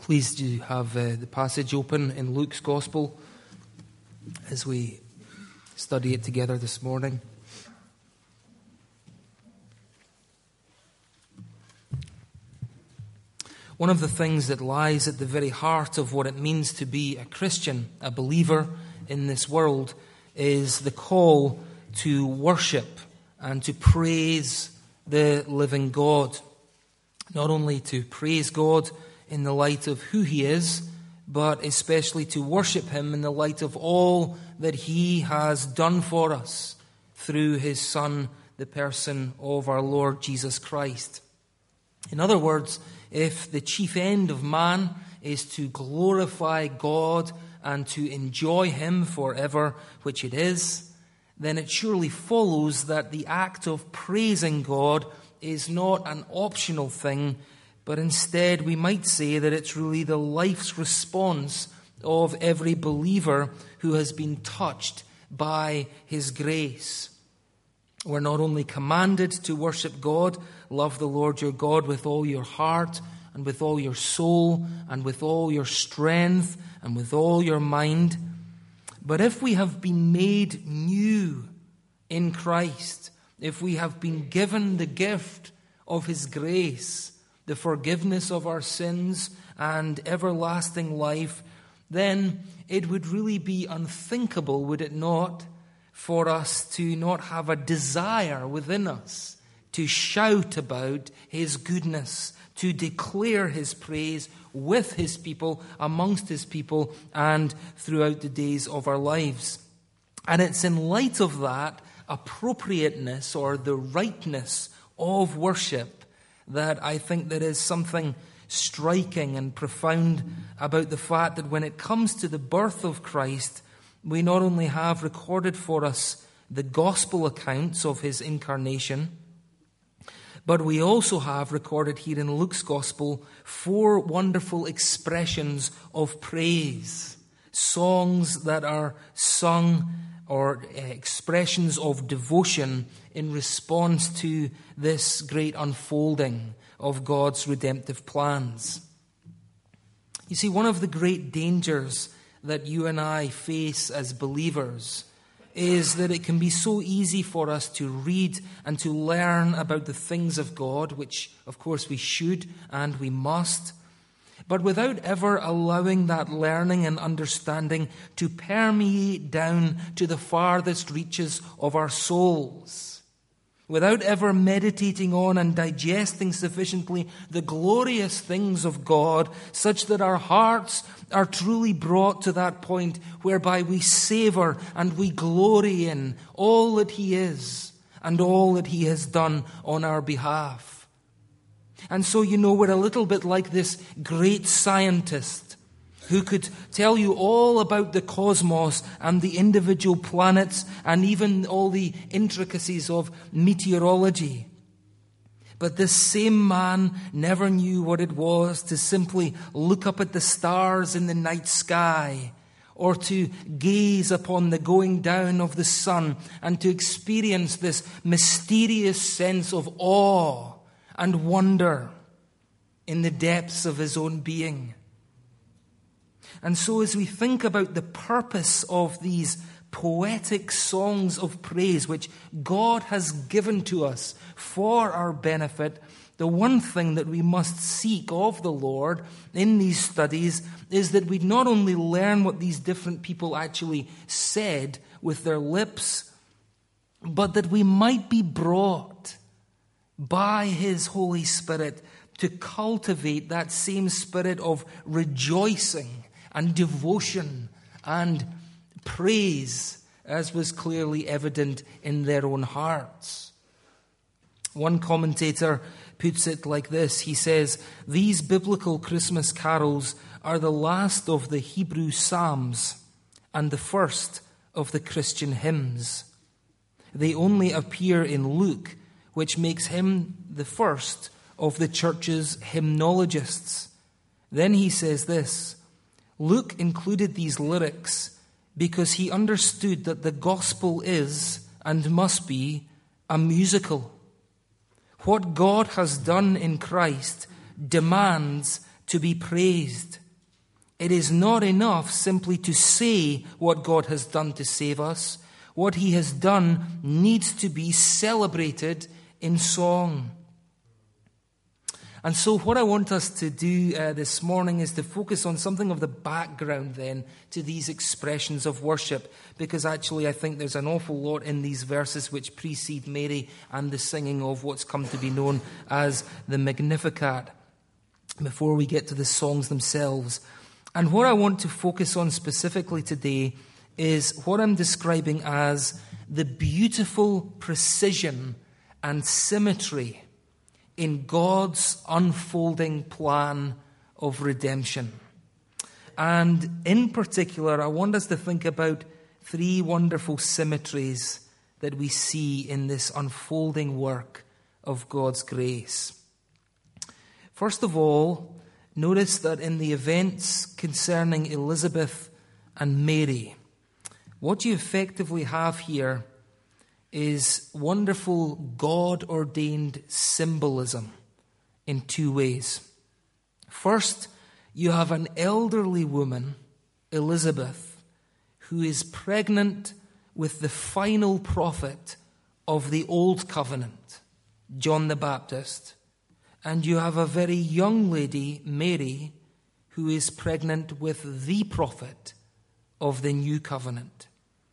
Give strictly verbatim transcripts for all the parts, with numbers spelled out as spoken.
Please do have uh, the passage open in Luke's Gospel as we study it together this morning. One of the things that lies at the very heart of what it means to be a Christian, a believer in this world, is the call to worship and to praise the living God. Not only to praise God in the light of who He is, but especially to worship Him in the light of all that He has done for us through His Son, the person of our Lord Jesus Christ. In other words, if the chief end of man is to glorify God and to enjoy Him forever, which it is, then it surely follows that the act of praising God is not an optional thing, but instead we might say that it's really the life's response of every believer who has been touched by His grace. We're not only commanded to worship God, love the Lord your God with all your heart and with all your soul and with all your strength and with all your mind, but if we have been made new in Christ, if we have been given the gift of His grace, the forgiveness of our sins and everlasting life, then it would really be unthinkable, would it not, for us to not have a desire within us to shout about His goodness, to declare His praise with His people, amongst His people, and throughout the days of our lives. And it's in light of that appropriateness or the rightness of worship that I think there is something striking and profound about the fact that when it comes to the birth of Christ, we not only have recorded for us the gospel accounts of His incarnation, but we also have recorded here in Luke's Gospel four wonderful expressions of praise, songs that are sung or expressions of devotion in response to this great unfolding of God's redemptive plans. You see, one of the great dangers that you and I face as believers is that it can be so easy for us to read and to learn about the things of God, which of course we should and we must, but without ever allowing that learning and understanding to permeate down to the farthest reaches of our souls, without ever meditating on and digesting sufficiently the glorious things of God, such that our hearts are truly brought to that point whereby we savor and we glory in all that He is and all that He has done on our behalf. And so, you know, we're a little bit like this great scientist who could tell you all about the cosmos and the individual planets and even all the intricacies of meteorology. But this same man never knew what it was to simply look up at the stars in the night sky, or to gaze upon the going down of the sun and to experience this mysterious sense of awe and wonder in the depths of his own being. And so as we think about the purpose of these poetic songs of praise which God has given to us for our benefit, the one thing that we must seek of the Lord in these studies is that we not only learn what these different people actually said with their lips, but that we might be brought by His Holy Spirit to cultivate that same spirit of rejoicing and devotion and praise as was clearly evident in their own hearts. One commentator puts it like this. He says, "These biblical Christmas carols are the last of the Hebrew psalms and the first of the Christian hymns. They only appear in Luke, which makes him the first of the church's hymnologists." Then he says this, "Luke included these lyrics because he understood that the gospel is and must be a musical. What God has done in Christ demands to be praised. It is not enough simply to say what God has done to save us. What he has done needs to be celebrated in song. And so what I want us to do uh, this morning is to focus on something of the background then to these expressions of worship, because actually I think there's an awful lot in these verses which precede Mary and the singing of what's come to be known as the Magnificat before we get to the songs themselves. And what I want to focus on specifically today is what I'm describing as the beautiful precision and symmetry in God's unfolding plan of redemption. And in particular, I want us to think about three wonderful symmetries that we see in this unfolding work of God's grace. First of all, notice that in the events concerning Elizabeth and Mary, what you effectively have here is wonderful God-ordained symbolism in two ways. First, you have an elderly woman, Elizabeth, who is pregnant with the final prophet of the Old Covenant, John the Baptist. And you have a very young lady, Mary, who is pregnant with the prophet of the New Covenant.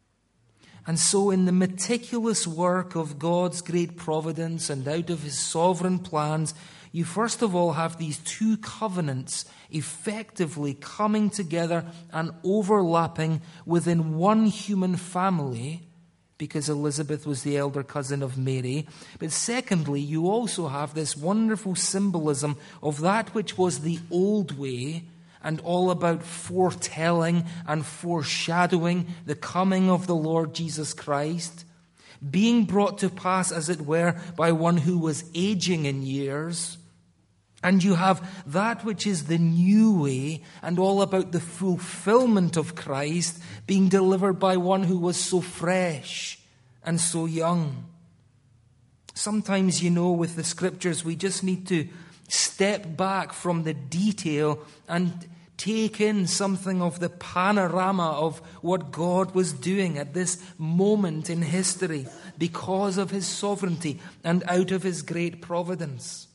And so in the meticulous work of God's great providence and out of his sovereign plans, you first of all have these two covenants effectively coming together and overlapping within one human family, because Elizabeth was the elder cousin of Mary. But secondly, you also have this wonderful symbolism of that which was the old way, and all about foretelling and foreshadowing the coming of the Lord Jesus Christ, being brought to pass, as it were, by one who was aging in years. And you have that which is the new way, and all about the fulfillment of Christ being delivered by one who was so fresh and so young. Sometimes, you know, with the scriptures, we just need to step back from the detail and take in something of the panorama of what God was doing at this moment in history because of his sovereignty and out of his great providence.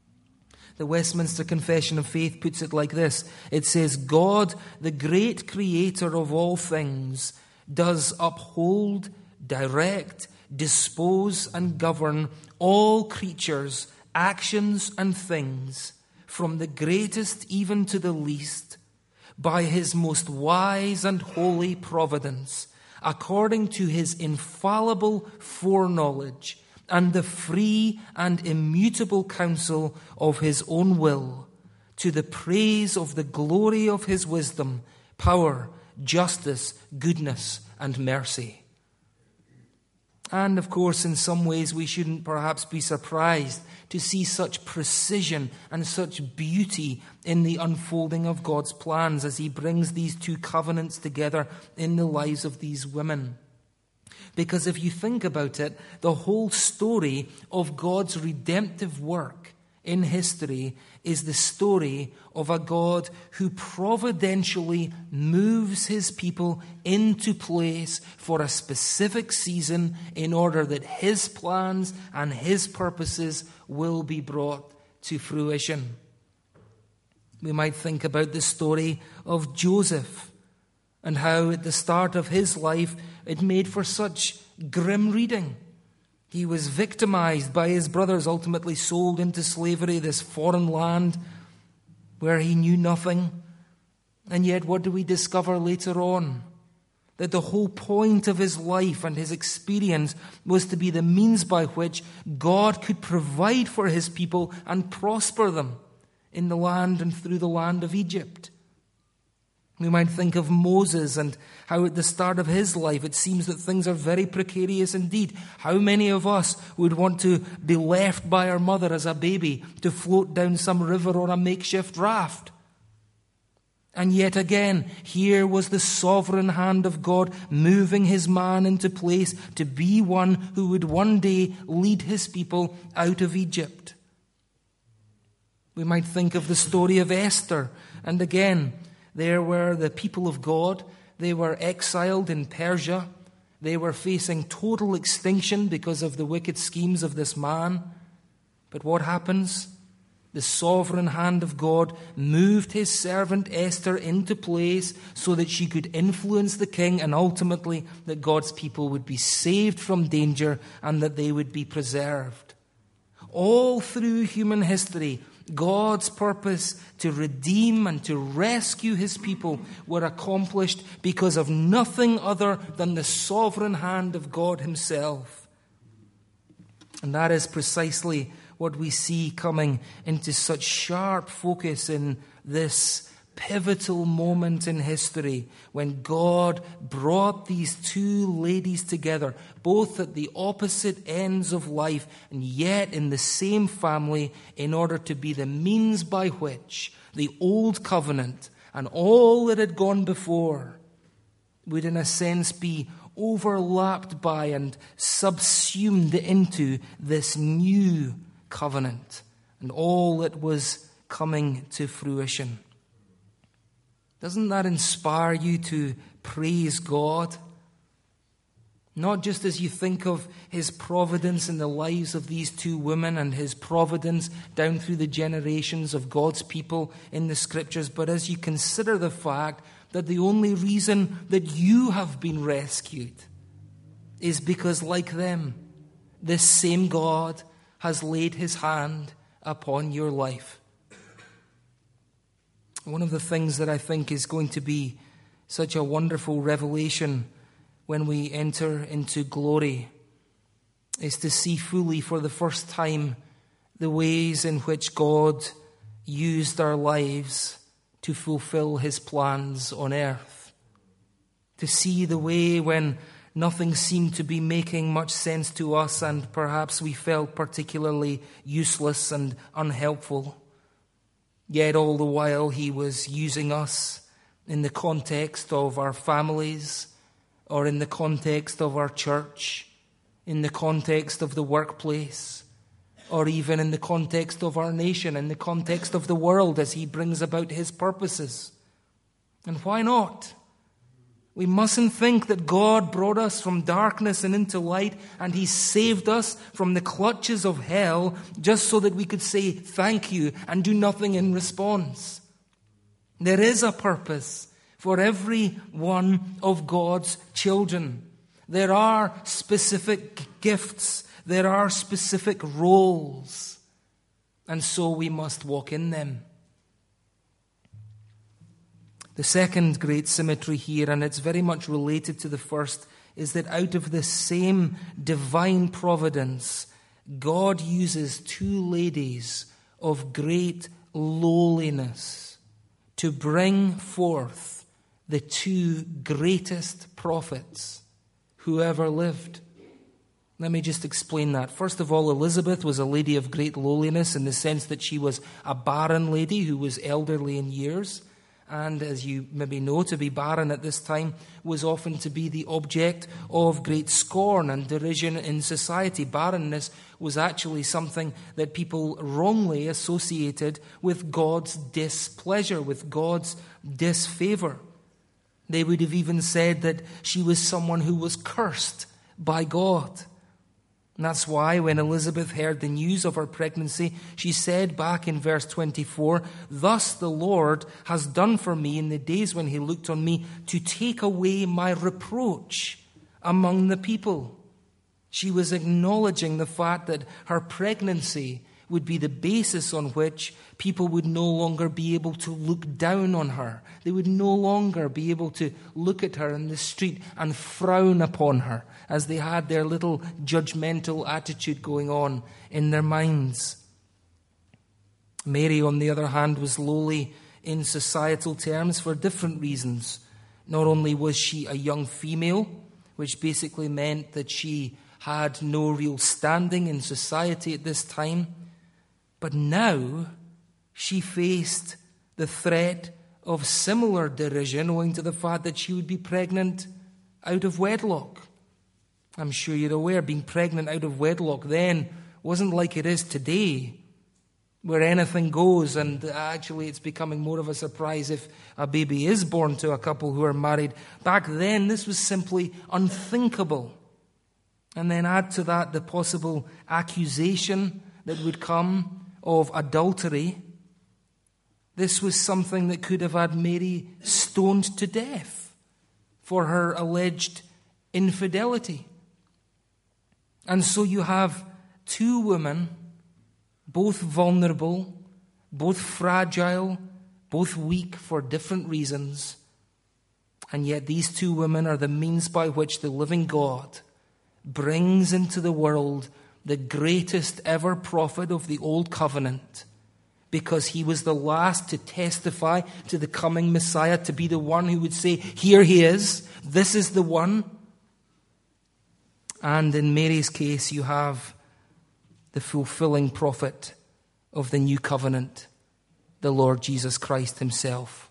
The Westminster Confession of Faith puts it like this. It says, God, the great creator of all things, does uphold, direct, dispose, and govern all creatures, actions, and things, from the greatest even to the least, by his most wise and holy providence, according to his infallible foreknowledge and the free and immutable counsel of his own will, to the praise of the glory of his wisdom, power, justice, goodness, and mercy. And of course, in some ways, we shouldn't perhaps be surprised to see such precision and such beauty in the unfolding of God's plans as he brings these two covenants together in the lives of these women. Because if you think about it, the whole story of God's redemptive work in history is the story of a God who providentially moves his people into place for a specific season in order that his plans and his purposes will be brought to fruition. We might think about the story of Joseph and how at the start of his life it made for such grim reading. He was victimized by his brothers, ultimately sold into slavery, this foreign land where he knew nothing. And yet what do we discover later on? That the whole point of his life and his experience was to be the means by which God could provide for his people and prosper them in the land and through the land of Egypt. We might think of Moses and how at the start of his life it seems that things are very precarious indeed. How many of us would want to be left by our mother as a baby to float down some river or a makeshift raft? And yet again, here was the sovereign hand of God moving his man into place to be one who would one day lead his people out of Egypt. We might think of the story of Esther. And again, there were the people of God. They were exiled in Persia. They were facing total extinction because of the wicked schemes of this man. But what happens? The sovereign hand of God moved his servant Esther into place so that she could influence the king, and ultimately that God's people would be saved from danger and that they would be preserved. All through human history, God's purpose to redeem and to rescue his people were accomplished because of nothing other than the sovereign hand of God himself. And that is precisely what we see coming into such sharp focus in this pivotal moment in history when God brought these two ladies together, both at the opposite ends of life and yet in the same family, in order to be the means by which the old covenant and all that had gone before would in a sense be overlapped by and subsumed into this new covenant and all that was coming to fruition. Doesn't that inspire you to praise God? Not just as you think of his providence in the lives of these two women and his providence down through the generations of God's people in the scriptures, but as you consider the fact that the only reason that you have been rescued is because, like them, this same God has laid his hand upon your life. One of the things that I think is going to be such a wonderful revelation when we enter into glory is to see fully for the first time the ways in which God used our lives to fulfill his plans on earth. To see the way when nothing seemed to be making much sense to us and perhaps we felt particularly useless and unhelpful. Yet all the while he was using us in the context of our families or in the context of our church, in the context of the workplace, or even in the context of our nation, in the context of the world as he brings about his purposes. And why not? We mustn't think that God brought us from darkness and into light and he saved us from the clutches of hell just so that we could say thank you and do nothing in response. There is a purpose for every one of God's children. There are specific gifts. There are specific roles. And so we must walk in them. The second great symmetry here, and it's very much related to the first, is that out of the same divine providence, God uses two ladies of great lowliness to bring forth the two greatest prophets who ever lived. Let me just explain that. First of all, Elizabeth was a lady of great lowliness in the sense that she was a barren lady who was elderly in years. And as you maybe know, to be barren at this time was often to be the object of great scorn and derision in society. Barrenness was actually something that people wrongly associated with God's displeasure, with God's disfavor. They would have even said that she was someone who was cursed by God. And that's why when Elizabeth heard the news of her pregnancy, she said back in verse twenty-four, "Thus the Lord has done for me in the days when he looked on me to take away my reproach among the people." She was acknowledging the fact that her pregnancy would be the basis on which people would no longer be able to look down on her. They would no longer be able to look at her in the street and frown upon her as they had their little judgmental attitude going on in their minds. Mary, on the other hand, was lowly in societal terms for different reasons. Not only was she a young female, which basically meant that she had no real standing in society at this time, but now she faced the threat of similar derision owing to the fact that she would be pregnant out of wedlock. I'm sure you're aware, being pregnant out of wedlock then wasn't like it is today. where anything goes, and actually it's becoming more of a surprise if a baby is born to a couple who are married. Back then, this was simply unthinkable. And then add to that the possible accusation that would come of adultery. This was something that could have had Mary stoned to death for her alleged infidelity. And so you have two women, both vulnerable, both fragile, both weak for different reasons. And yet these two women are the means by which the living God brings into the world the greatest ever prophet of the Old Covenant, because he was the last to testify to the coming Messiah, to be the one who would say, here he is, this is the one. And in Mary's case, you have the fulfilling prophet of the new covenant, the Lord Jesus Christ himself.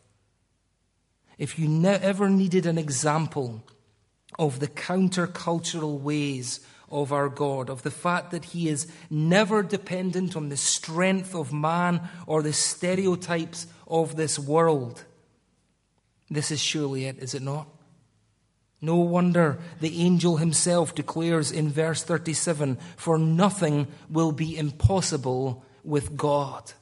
If you ne- ever needed an example of the countercultural ways of our God, of the fact that he is never dependent on the strength of man or the stereotypes of this world, this is surely it, is it not? No wonder the angel himself declares in verse thirty-seven, for nothing will be impossible with God.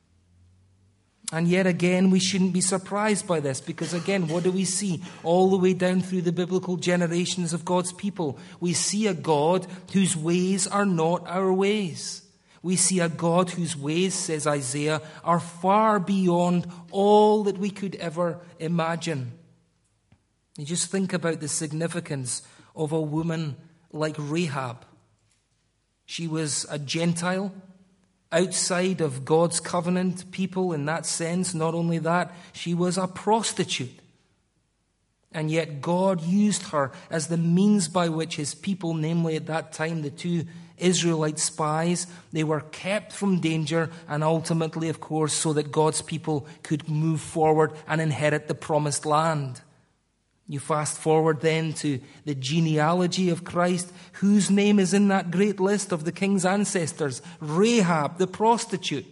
And yet again, we shouldn't be surprised by this, because again, what do we see all the way down through the biblical generations of God's people? We see a God whose ways are not our ways. We see a God whose ways, says Isaiah, are far beyond all that we could ever imagine. You just think about the significance of a woman like Rahab. She was a Gentile, outside of God's covenant people in that sense. Not only that, she was a prostitute. And yet God used her as the means by which his people, namely at that time the two Israelite spies, they were kept from danger, and ultimately, of course, so that God's people could move forward and inherit the promised land. You fast forward then to the genealogy of Christ, whose name is in that great list of the king's ancestors, Rahab, the prostitute.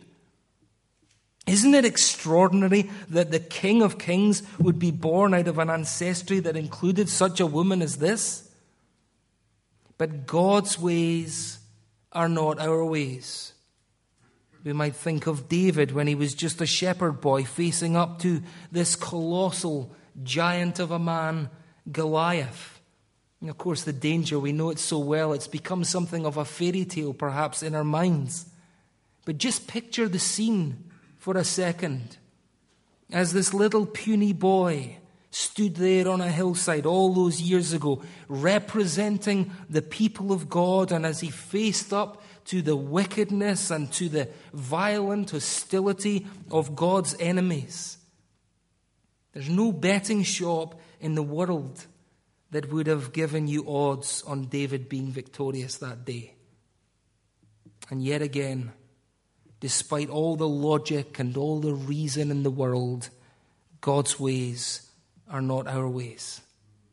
Isn't it extraordinary that the King of Kings would be born out of an ancestry that included such a woman as this? But God's ways are not our ways. We might think of David when he was just a shepherd boy facing up to this colossal giant of a man, Goliath. And of course, the danger, we know it so well, it's become something of a fairy tale perhaps in our minds. But just picture the scene for a second, as this little puny boy stood there on a hillside all those years ago, representing the people of God, and as he faced up to the wickedness and to the violent hostility of God's enemies. There's no betting shop in the world that would have given you odds on David being victorious that day. And yet again, despite all the logic and all the reason in the world, God's ways are not our ways.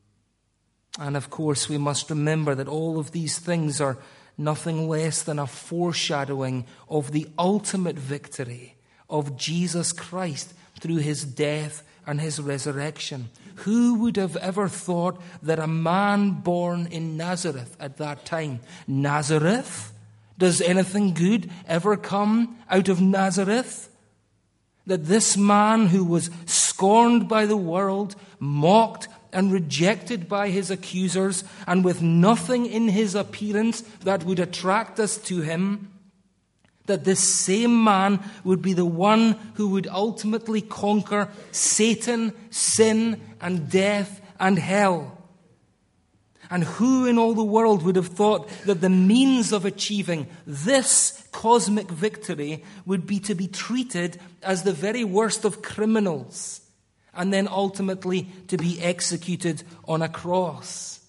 And of course, we must remember that all of these things are nothing less than a foreshadowing of the ultimate victory of Jesus Christ through his death and his resurrection. Who would have ever thought that a man born in Nazareth at that time, Nazareth? Does anything good ever come out of Nazareth? That this man who was scorned by the world, mocked and rejected by his accusers, and with nothing in his appearance that would attract us to him, that this same man would be the one who would ultimately conquer Satan, sin, and death, and hell. And who in all the world would have thought that the means of achieving this cosmic victory would be to be treated as the very worst of criminals, and then ultimately to be executed on a cross?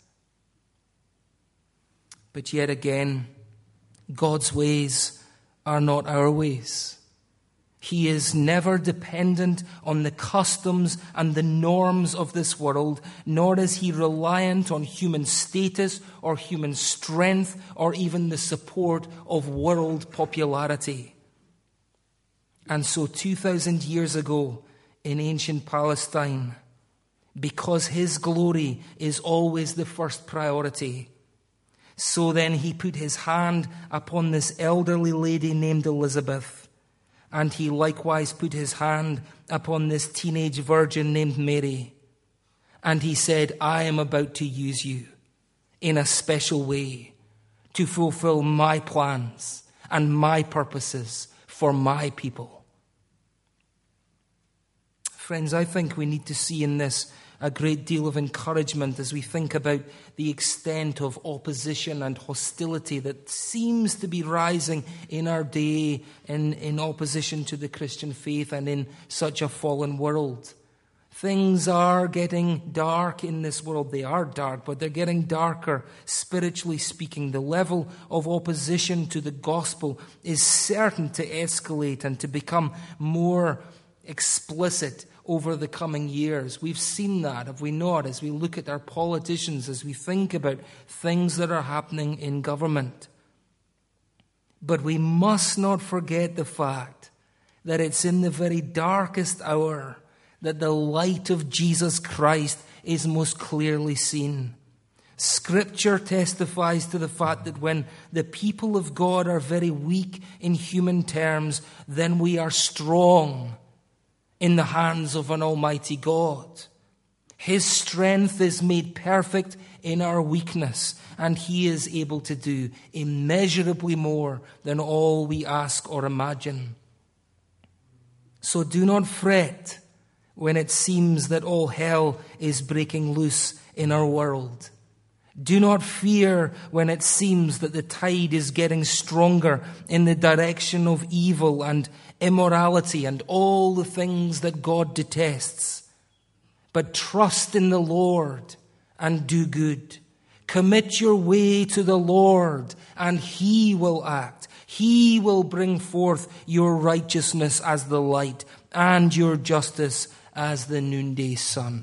But yet again, God's ways are not our ways. He is never dependent on the customs and the norms of this world, nor is he reliant on human status or human strength or even the support of world popularity. And so two thousand years ago in ancient Palestine, because his glory is always the first priority, so then he put his hand upon this elderly lady named Elizabeth, and he likewise put his hand upon this teenage virgin named Mary. And he said, I am about to use you in a special way to fulfill my plans and my purposes for my people. Friends, I think we need to see in this a great deal of encouragement as we think about the extent of opposition and hostility that seems to be rising in our day in, in opposition to the Christian faith and in such a fallen world. Things are getting dark in this world. They are dark, but they're getting darker, spiritually speaking. The level of opposition to the gospel is certain to escalate and to become more explicit over the coming years. We've seen that, have we not, as we look at our politicians, as we think about things that are happening in government. But we must not forget the fact that it's in the very darkest hour that the light of Jesus Christ is most clearly seen. Scripture testifies to the fact that when the people of God are very weak in human terms, then we are strong in the hands of an almighty God. His strength is made perfect in our weakness, and he is able to do immeasurably more than all we ask or imagine. So do not fret when it seems that all hell is breaking loose in our world. Do not fear when it seems that the tide is getting stronger in the direction of evil and immorality and all the things that God detests. But trust in the Lord and do good. Commit your way to the Lord, and he will act. He will bring forth your righteousness as the light and your justice as the noonday sun.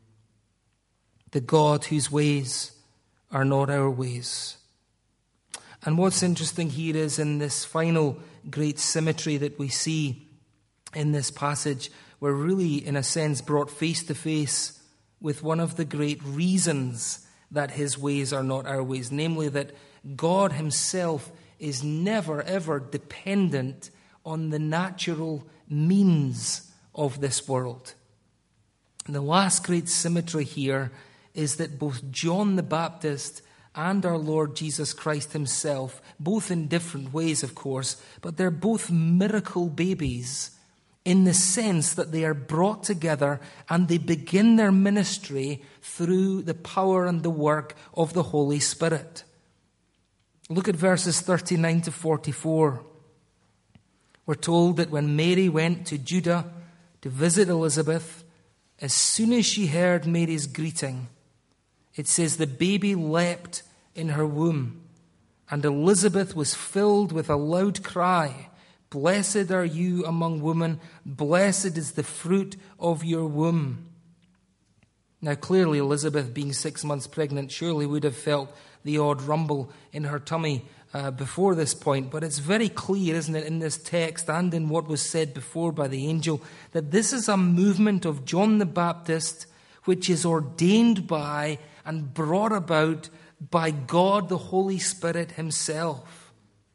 The God whose ways are not our ways. And what's interesting here is in this final great symmetry that we see in this passage, we're really, in a sense, brought face to face with one of the great reasons that his ways are not our ways, namely that God himself is never, ever dependent on the natural means of this world. And the last great symmetry here is that both John the Baptist and our Lord Jesus Christ himself, both in different ways, of course, but they're both miracle babies in the sense that they are brought together and they begin their ministry through the power and the work of the Holy Spirit. Look at verses thirty-nine to forty-four. We're told that when Mary went to Judah to visit Elizabeth, as soon as she heard Mary's greeting, it says the baby leapt in her womb, and Elizabeth was filled with a loud cry. Blessed are you among women, blessed is the fruit of your womb. Now clearly Elizabeth, being six months pregnant, surely would have felt the odd rumble in her tummy uh, before this point, but it's very clear, isn't it, in this text and in what was said before by the angel, that this is a movement of John the Baptist which is ordained by and brought about by God the Holy Spirit himself.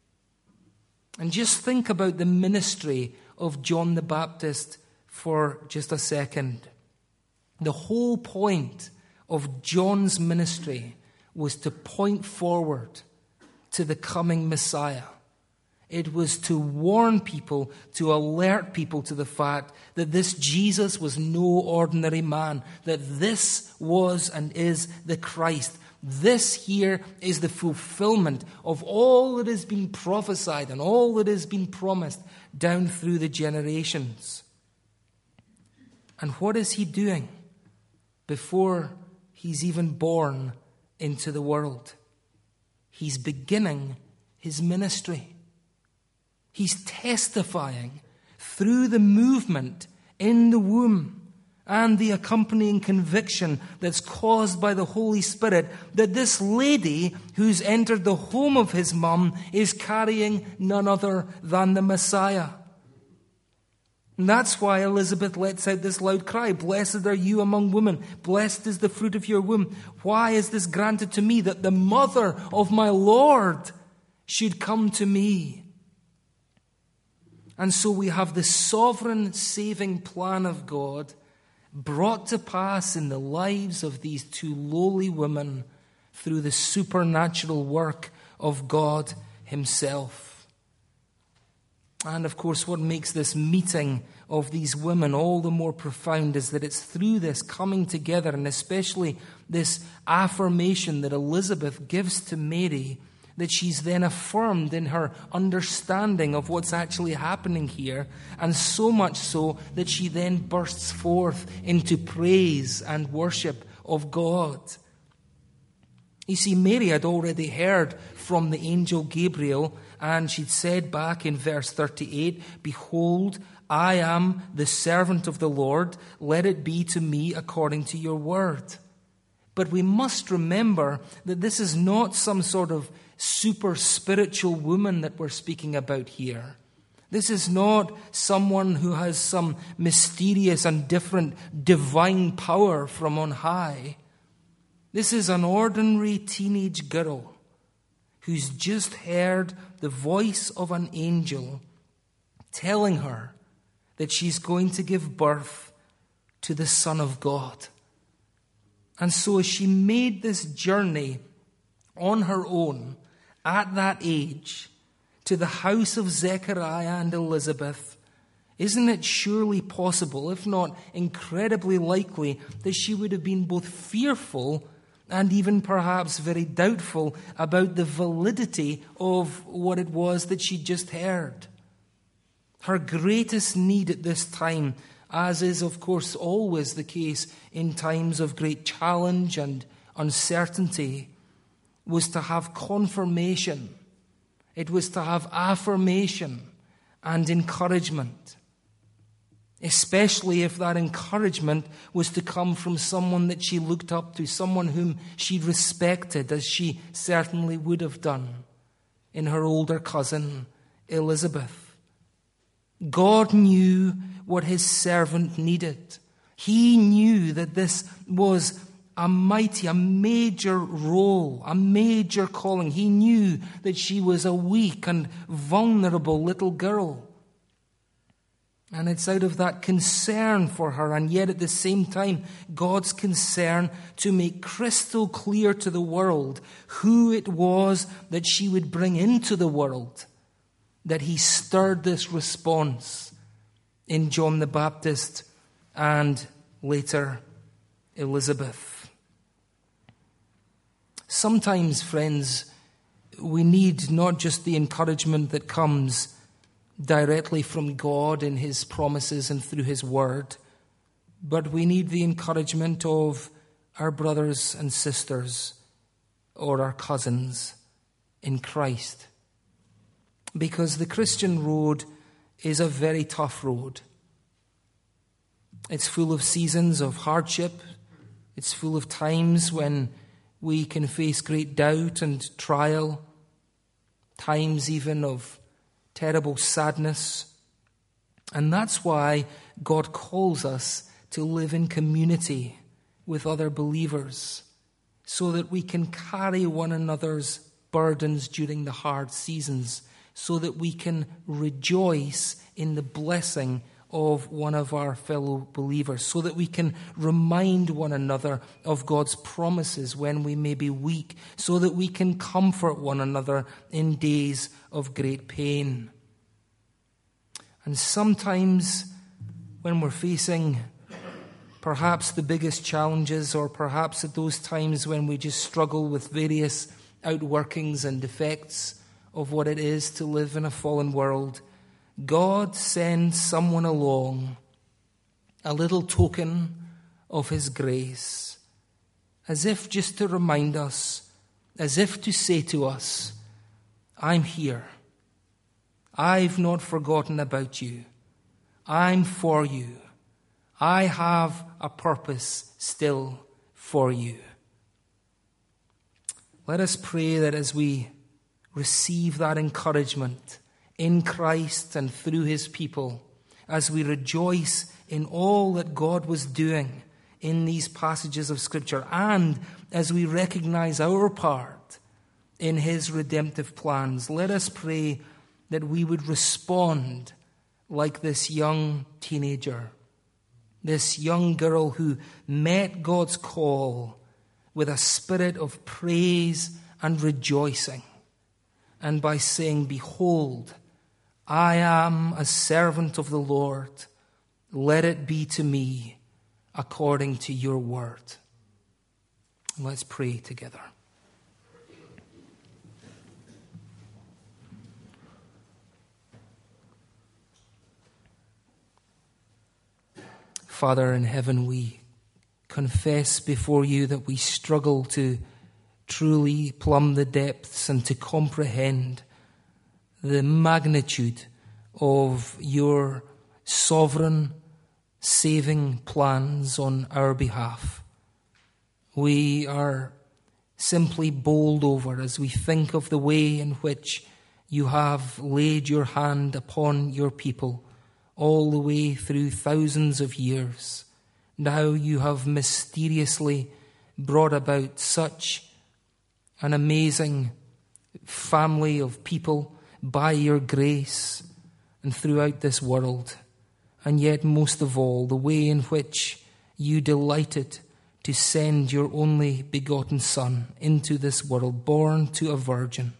And just think about the ministry of John the Baptist for just a second. The whole point of John's ministry was to point forward to the coming Messiah. It was to warn people, to alert people to the fact that this Jesus was no ordinary man, that this was and is the Christ. This here is the fulfillment of all that has been prophesied and all that has been promised down through the generations. And what is he doing before he's even born into the world? He's beginning his ministry. He's testifying through the movement in the womb and the accompanying conviction that's caused by the Holy Spirit that this lady who's entered the home of his mum is carrying none other than the Messiah. And that's why Elizabeth lets out this loud cry, "Blessed are you among women, blessed is the fruit of your womb. Why is this granted to me, that the mother of my Lord should come to me?" And so we have the sovereign saving plan of God brought to pass in the lives of these two lowly women through the supernatural work of God himself. And of course, what makes this meeting of these women all the more profound is that it's through this coming together, and especially this affirmation that Elizabeth gives to Mary, that she's then affirmed in her understanding of what's actually happening here, and so much so that she then bursts forth into praise and worship of God. You see, Mary had already heard from the angel Gabriel, and she'd said back in verse thirty-eight, "Behold, I am the servant of the Lord. Let it be to me according to your word." But we must remember that this is not some sort of super spiritual woman that we're speaking about here. This is not someone who has some mysterious and different divine power from on high. This is an ordinary teenage girl who's just heard the voice of an angel telling her that she's going to give birth to the Son of God. And so as she made this journey on her own at that age to the house of Zechariah and Elizabeth, isn't it surely possible, if not incredibly likely, that she would have been both fearful and even perhaps very doubtful about the validity of what it was that she just heard? Her greatest need at this time, as is of course always the case in times of great challenge and uncertainty, was to have confirmation. It was to have affirmation and encouragement. Especially if that encouragement was to come from someone that she looked up to, someone whom she respected, as she certainly would have done in her older cousin Elizabeth. God knew what his servant needed. He knew that this was a mighty, a major role, a major calling. He knew that she was a weak and vulnerable little girl. And it's out of that concern for her, and yet at the same time, God's concern to make crystal clear to the world who it was that she would bring into the world, that he stirred this response in John the Baptist and later Elizabeth. Sometimes, friends, we need not just the encouragement that comes directly from God in his promises and through his word, but we need the encouragement of our brothers and sisters or our cousins in Christ. Because the Christian road is a very tough road. It's full of seasons of hardship. It's full of times when we can face great doubt and trial, times even of terrible sadness. And that's why God calls us to live in community with other believers, so that we can carry one another's burdens during the hard seasons, so that we can rejoice in the blessing of one of our fellow believers, so that we can remind one another of God's promises when we may be weak, so that we can comfort one another in days of great pain. And sometimes when we're facing perhaps the biggest challenges, or perhaps at those times when we just struggle with various outworkings and effects of what it is to live in a fallen world, God sends someone along, a little token of his grace, as if just to remind us, as if to say to us, I'm here. I've not forgotten about you. I'm for you. I have a purpose still for you. Let us pray that as we receive that encouragement in Christ and through his people, as we rejoice in all that God was doing in these passages of Scripture, and as we recognize our part in his redemptive plans, let us pray that we would respond like this young teenager, this young girl who met God's call with a spirit of praise and rejoicing, and by saying, "Behold, I am a servant of the Lord. Let it be to me according to your word." Let's pray together. Father in heaven, we confess before you that we struggle to truly plumb the depths and to comprehend the magnitude of your sovereign saving plans on our behalf. We are simply bowled over as we think of the way in which you have laid your hand upon your people all the way through thousands of years. Now you have mysteriously brought about such an amazing family of people by your grace and throughout this world. And yet, most of all, the way in which you delighted to send your only begotten Son into this world, born to a virgin.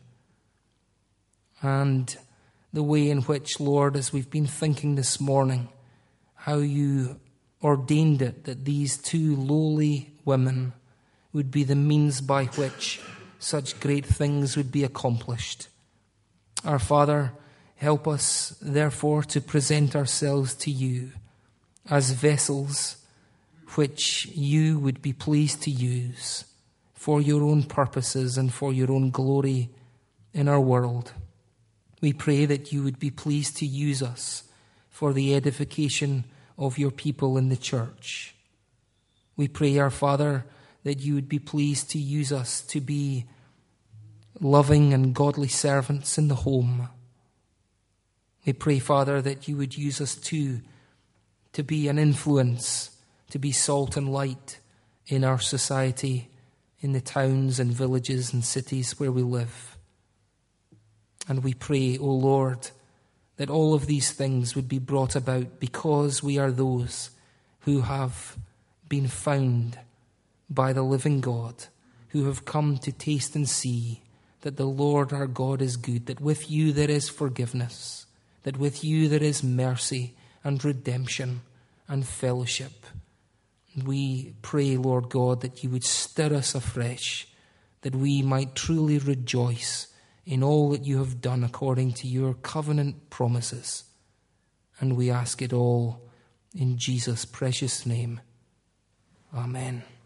And the way in which, Lord, as we've been thinking this morning, how you ordained it that these two lowly women would be the means by which such great things would be accomplished. Our Father, help us, therefore, to present ourselves to you as vessels which you would be pleased to use for your own purposes and for your own glory in our world. We pray that you would be pleased to use us for the edification of your people in the church. We pray, our Father, that you would be pleased to use us to be loving and godly servants in the home. We pray, Father, that you would use us too to be an influence, to be salt and light in our society, in the towns and villages and cities where we live. And we pray, O Lord, that all of these things would be brought about because we are those who have been found by the living God, who have come to taste and see that the Lord our God is good, that with you there is forgiveness, that with you there is mercy and redemption and fellowship. We pray, Lord God, that you would stir us afresh, that we might truly rejoice in all that you have done according to your covenant promises. And we ask it all in Jesus' precious name. Amen.